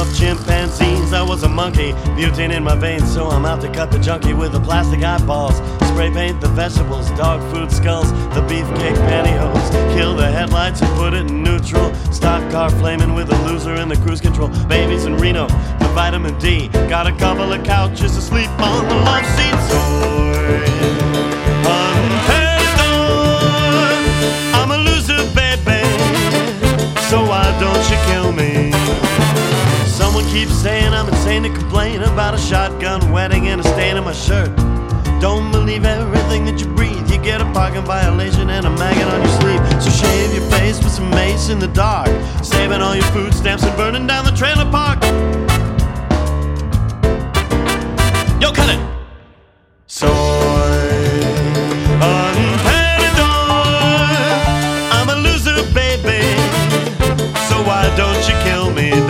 off chimpanzees. I was a monkey, butane in my veins, so I'm out to cut the junkie with the plastic eyeballs. Spray paint the vegetables, dog food skulls, the beefcake pantyhose. Kill the headlights and put it in neutral. Stock car flaming with a loser in the cruise control. Babies in Reno, the vitamin D. Got a couple of couches to sleep on the love seat. Soy un perdedor. I'm a loser, baby, so why don't you kill me? Someone keeps saying I'm insane to complain about a shotgun wedding and a stain on my shirt. Don't believe everything that you breathe. You get a parking violation and a maggot on your sleeve. So shave your face with some mace in the dark, saving all your food stamps and burning down the trailer park. Yo, cut it! Soy un perdedor. I'm a loser, baby, so why don't you kill me?